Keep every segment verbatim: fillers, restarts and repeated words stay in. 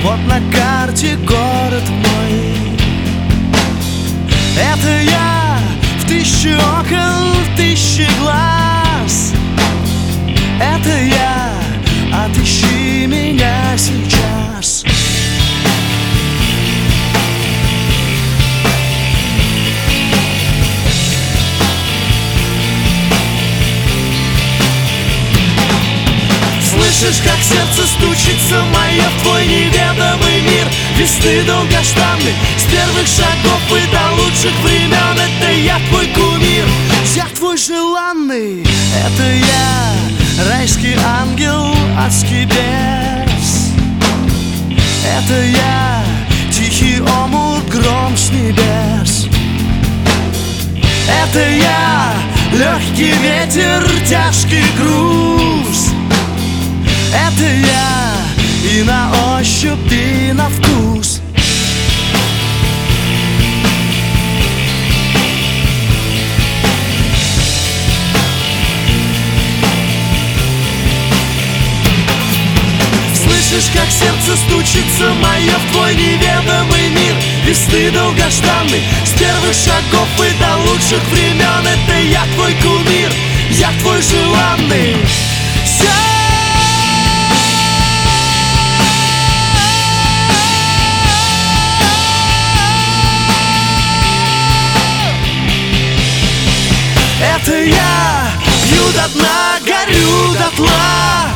вот на карте город мой. Это я в тысячи окон, в тысячи глаз. Это я, отыщи меня сейчас. Слышишь, как сердце стучится мое в твой неведомый мир? Весны долгожданный, с первых шагов и до лучших времен. Это я твой кумир, я твой желанный. Это я, райский ангел, адский бес. Это я, тихий омут, гром с небес. Это я, легкий ветер, тяжкий груз. Это я, и на ощупь, и на вкус. Слышишь, как сердце стучится мое в твой неведомый мир? Весны долгожданный, с первых шагов и до лучших времен. Это я твой кумир, я твой желанный. Все. Это я, пью до дна, горю дотла.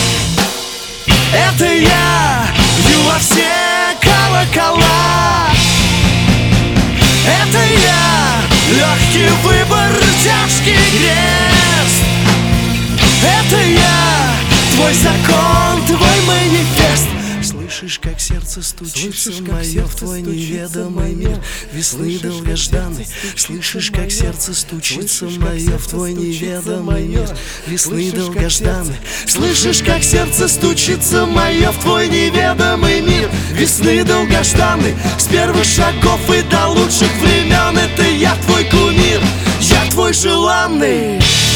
Это я, бью во все колокола. Это я, легкий выбор, тяжкий крест. Это я, твой закон, твой манифест. Слышишь, как сердце стучится мое в твой неведомый мир? Весны долгожданный. Слышишь, как сердце стучится мое в твой неведомый мир? Весны долгожданный. Слышишь, как сердце стучится мое в твой неведомый мир? Весны долгожданный, с первых шагов и до лучших времен. Это я твой кумир, я твой желанный.